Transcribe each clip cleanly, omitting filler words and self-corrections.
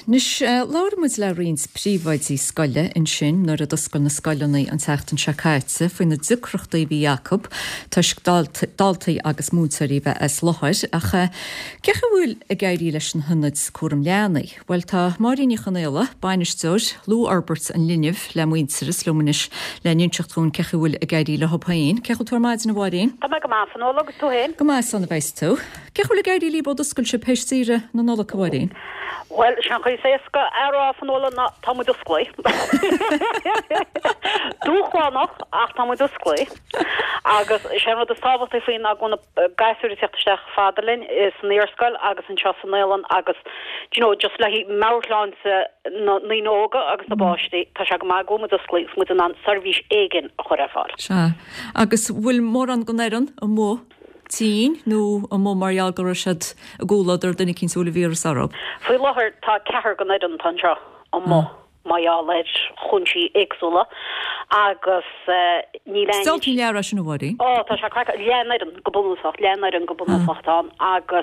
Nus lámuid le rins príomhaid í scoile in sin nuair a doscail na scoileanna an teachtain seacaitse faoin na dicreachtaí bhí Jacob tá daltaí agus mútaí bheith as lothir ach cecha bhfuil a gaiirí leis an hunnid cuaram leanaí. Well tá maríní chanéile bainisteir Lou Albert an linneamh le muinteras lomanis le níonseachtún cecha bhfuil a gaiirí le hoppaín. Cecha tú maid na bháín? Tá me go más an ólagus tú hen? Go más an a bheits tú. Cecha bhfuil a gaiirí líb doscail se peistíre na nóla bháín? Well, sean chu sé go ará fan óla na támu dusclé. Dúchánach ach támu dusclé. Agus sé rud a sábhat é faoin a gona gaiisiúí teachtasteach fadalinn is an éarscoil agus an seasanélan agus just le hí Marylandse ní nóga agus na báistí tá se go má go mu dusclé mu an servís éigen a chur fáil. Se agus bhfuil mór an gonéan a mó tín nó a mó marall go siad a ggóladar duna cinn súla vírus arab. Fuoi láthir tá cethir go néan tan seo an mó maiá leid chunsí éagsúla agus ní le. Stáiltín leabhar sin bhhaí? Tá se crack leanaidan go bunúsach leanaidan go bunúsachtán agus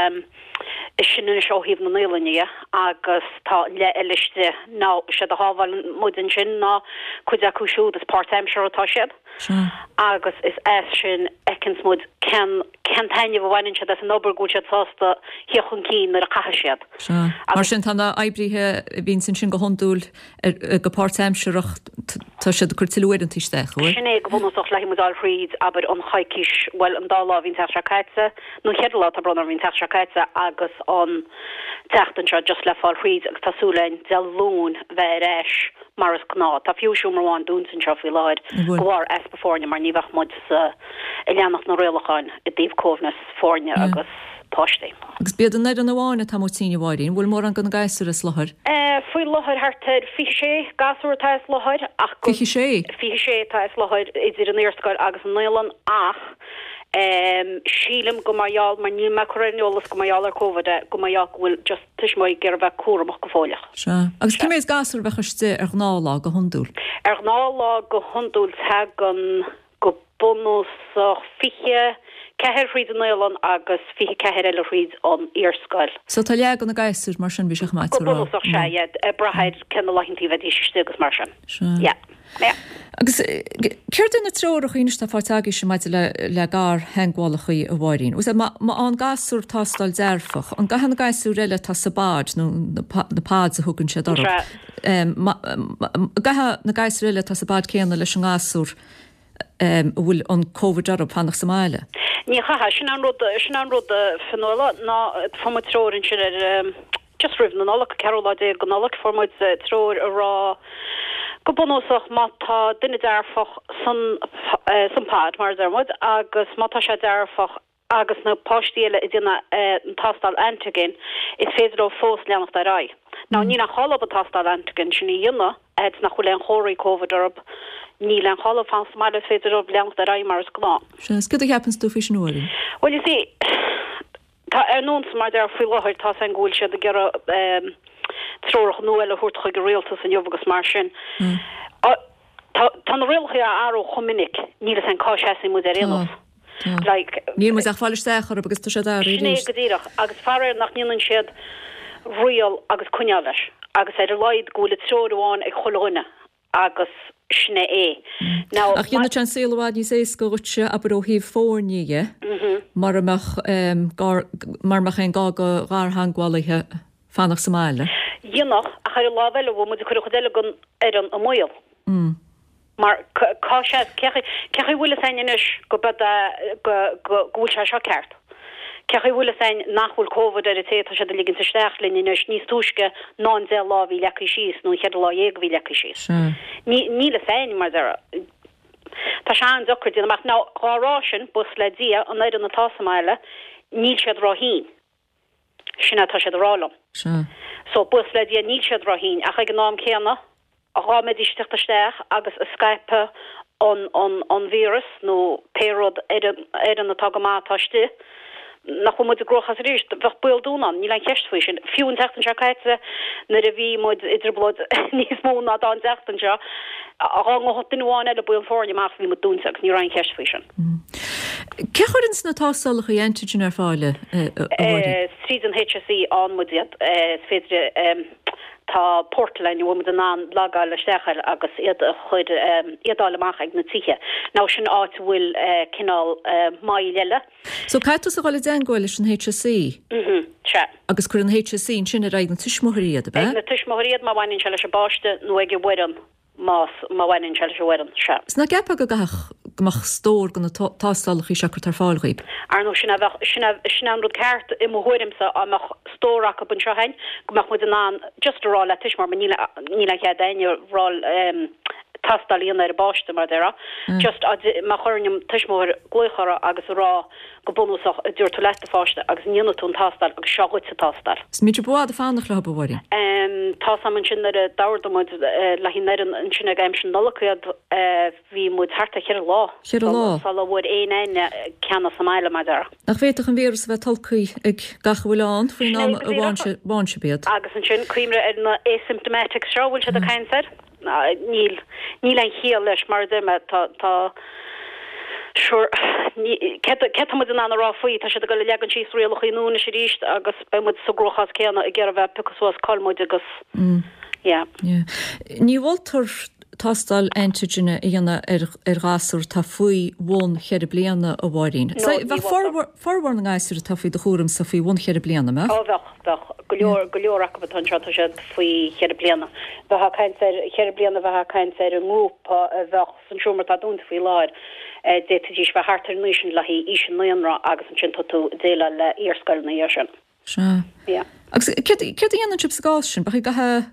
is sin seo híomh na néalaní agus tá le eileiste ná sé a hábhail mudan sin ná chuide acu siúd is part-time seo atá siad. Agus is sin ekensmud ken taine bhhainn se an obergúte sásta hiochan cín ar a caiisiad. Mar sin tána eibrithe bhín sin go honúil go part-time seach tá sé chutilúir an tíisteach. Sinné go bhúnach le mudal fríd aber an chaiciis well an dá hín teachracaitse nó cheadlá a brenn hín teachracaitse agus an teachtan se just le fáil fríd agus tásúlein del lún bheith éis mar is gná. Tá fiúisiúmarháin dúnsan seo fi láid gohar befórne mar níbhah mud i leannach na réalacháin i dtíobh cóhnas fórne agus páistí. Agus bead an an bháinna tá tíine bháirín, bhfuil mór an go gaiisú is láthir? Fuoi láthir hartid fi sé gasúir tá is láthir ach fi sé tá is láthir idir an éarscoil agus an nélan ach sílim go maiall mar ní me choréolalas go maiall ar cóhide go maiall bhfuil just tuismid gur bheith cuaramach go fóileach. Agus cin mééis gasúir bheitchaiste ar gnála go honúil? Ar gnála go honúil tegan go bunús fiche ceir fríd an nélan agus fiche ceir eile fríd an éarscoil. So tá leag an na gaiisúr mar sin bhí seach maith go bunúsach sé brathid cena leithintí bheith istegus mar sin. Agus ceirú na troch iniste fátáigi sem maidide le gár henghálachaí a bhhaín. Us má an gasúr tástal dearfach, an gahan gaiisú riile tá sa bád nó na pád a thugann sé dorm. Gatha na gaiis riile tá sa bád céanna leis an gasúr bhfuil an COVID arab pannach sa máile. Ní chaha sin an rud fanóla ná formatrórin sin just rih na nóla Carola dé go nóla formid tróir a rá go bunúsach mátá duine dearfach san pád mar dermod agus mátá sé dearfach agus na páistíile i dtína an tástal antigin is féidir ó fós leannach a rá. Ná ní nach chola a tástal antigin sin í dhéanana nach chuil an chóirí COVID arab ní le chola fan smaile féidir ó leannach a rá mar is glá. Is go happens tú fis nóir? Well you see tá nóns mar der fuoi láthir tá an ghúil sé a gera troch nóile thuirtcha go réaltas an jobbagus mar sin. Tá na réalcha aró chomininic ní an cáisi mu réalas. Ní mu ach fáilisteach agus tu sé Sné godíach agus fear nach nílan siad rial agus cuneal leis agus idir leid gúla tróháin ag choláine agus sne Ach dhéanana an séhád ní sé goirte a ó híh fórníige marach an gá go gharthangháilethe fannach sa máile. Dhéanach a chuir láhile bh mu chu chodéile gon ar an amóil. Mar cá sé cecha bhfuil sainis go gúil se seo ceart. Cecha bhfuil sein nachhfuil COVID ar té se de liginn steach leis níos túisce ná dé lá bhí lecha síos nó chead lá dhéag bhí lecha síos. Ní le féin mar Tá se an docr dínach ná rárásin bus le dia an éidir na tásamáile níl siad ráhín. Sinna tá siad rálam. So bus le dia níl siad ráhín a chu gnám céanna a rámedisteachtasteach agus a Skype an vírus nó pérod éan na tagamátátí nach mu de grochas richt bheith buildúnan ní le cheistfu sin fiún teachtan seáite na a bhí mud idirblod níos mó ná dá teachtan se a rang hotinháin eile buil fórne más bhí mu dúnseach ní rein cheistfu sin. Cechorins na tásalacha dhéantain ar fáile? Stríd an HSE an mudiad féidir tá Portland wo den an laga le stechel agus chuid iadalach ag na tiche. Ná sin áit bhfuil cinál mai leile. So caiú a gáil den goil an HSC? Se. Agus chur an HSC sin a raig na tuismóiríad, be? Na tuismóiríad má bhain se leis a báiste nó ag bhuian má bhain se leis a bhuian se. Sna gapa go gach stór gan tástalach í seachar tar fáilghíb. Arno sin an rud ceart I mhuiimsa amach stórach up an sehain, gomach mu an just rá le tuismar ma níla che daine rá tastalíon ar báiste mar dera. Just ma chornim tuismór gluchara agus rá go bonúsach a dúir toilette fáiste agus níonún tastal agus seaghid sa tastal. Smíidir buad a fánach le bhhaí. Tá man sin ar dairdomid le hí an sinna gaim sin nolachuad hí mud harta chear lá. Chear lá. Sal bhd éine ceanna sa meile mar dera. Nach féach an vírus bheith talcaí ag gachhfuilán faoin ná a bhainse bead. Agus an sin cuimre ar na asymptomatic sráhfuil se a caiinsaid. Níl ein chiaal leis mar me tá sure ke mu an rá faoi tá se go legan sí réalch inúna sé ríist agus be mu so grochas céanna I ggéar a bheith pegus calmid agus Ní bhiltar tastal antigene dhéanana ar gasúr tá faoi bhin chead bliana a bhhaín. Forhhar an gaiisir a tafií de chóm sa faoi bhin chead bliana me? Goleorach tan sé faoi chead bliana. Bheit caiin chead bliana bheit caiin sé an ngúpa a bheith san siúmar tá dúnta faoi láir. Détadís bheit hartar nuisisin le hí ísin nuanra agus an sin tú déile le íorscoil na dhéir sin. Agus ce dhéanana chip sa gáis sin, ba gathe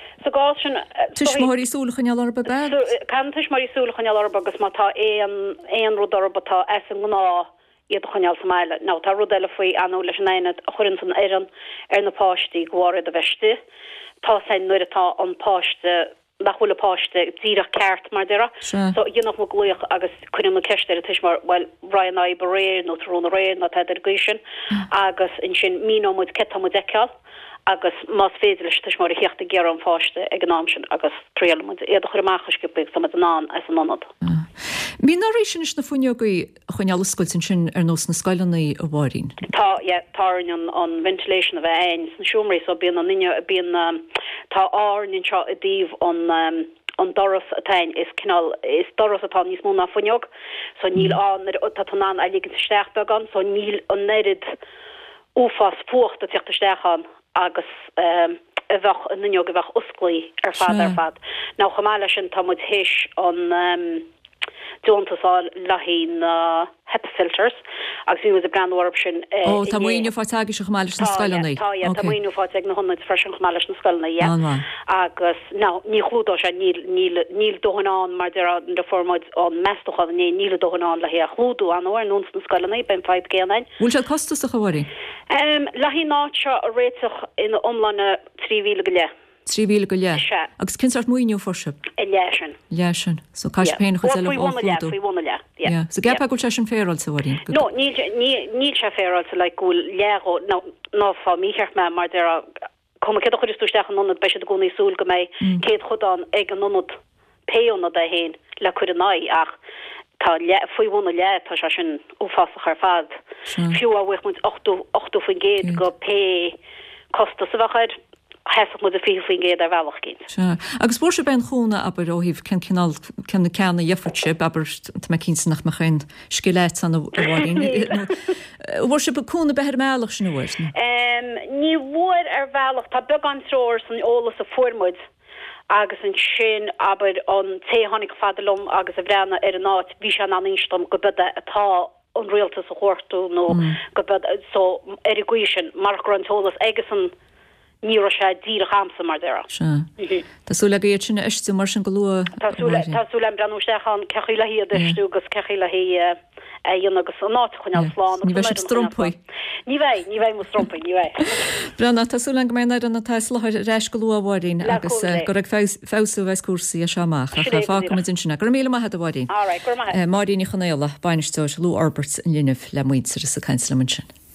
tuismóirí súlachan ealarba be? Can tuismóirí súlachan ealarba agus má tá éon rud orbatá an gná iad chuneal sa meile. Ná tá rud eile faoi anú leis naine a churin san éan ar na páistí gháir a bheiste. Tá sein nuair atá an páiste nachhfuil páiste díra ceart mar dera. So dhéanach mo gluoch agus chunim na ceiste a tuismar well Ryan I réir nó trúna réir na teidir gaisin agus in sin mínomid cetamid decal. Agus más féidir leis tuis mar a heachta ggéar an fáiste ag an námsin agus tríalmid éad chuir máchaiscipig sa an ná as an nonad. Bhí ná sin is na fuineogaí chuineala scoiltin sin ar nós na scoilenaí a bhhaín. Táin an ventilation a bheith ain san siúmarí so bíon an inne bíon tá áirnin seo a díomh an doras atain is doras atá níos múna fuineog so níl an tatanán a ligin steach began so níl an nerid úfas fucht a teachta stechan agus a bheith an nunneog a bheith usclaí ar fad. Ná chamáile sin tá mud héis an Johntasá lahín HEPA filters agus bhí a brandwarp sin. Tá muoine fáteag se chamáile na scoilnaí. Tá muoine fáteag na honna fresin chamáile na scoilnaí agus ná ní chlúdá sé níl dohanán mar de formid an mestocha níl dohanán le hé a chlúdú an óir nús na scoilnaí ben 5 géanain. Bhúil se costas a chahhaí? Lahí náte a réiteach ina omlanna 3,000 go le. 3,000 go le. Agus cinart muoinú forse? Leisin. So caiis péna chu eile óúdú. So gapa go sin féráil sa bhhaín? No, níl se féráil sa le gúil lego ná fá mícheart me mar dera cum ce chuir túisteach an nonad beise gúnaí súl go méid céad chudán ag an nonad péonna a héin le chuir an naí ach tá faoihna le tá se sin ófásach ar fad. Fiú a bhuiich mu 8 fan géad go pé costa sa bhachaid. Hesach mu a fi géad ar bhealach cin. Agus bór se ben chúna aber óhíh cen ceanna jefartse aber me cín nach me chuin skelet an bhhaín. Bhór se beúna beir meach sin bhir? Ní bhir ar bhealach tá beg an sóir san ólas a formid agus an sin aber an téhannig fadalom agus a bhreanna ar an náit bhí se an anístom go bide atá an réaltas a chóirtú nó go so ar a gcuisisin mar an tólas agus an ní sé díra hamsa mar dera. Tású le géad sinna eistú mar sin golua. Tású le breanústechan cechi le hí a deistú gus cechi le hí dhéana agus an náit chuin sláán. Ní bheith strompai. Ní bheith mu strompai, ní bheith. Brenna, tású le go méid an na tais leir reis golua bhhaín agus go raibh fású bheith cuasaí a seamach a fácamid in sinna. Gur míle maithe a bhhaín. Maríní chunéile, bainistóir Lou Alberts in Linneamh le muid sa cainslamin sin.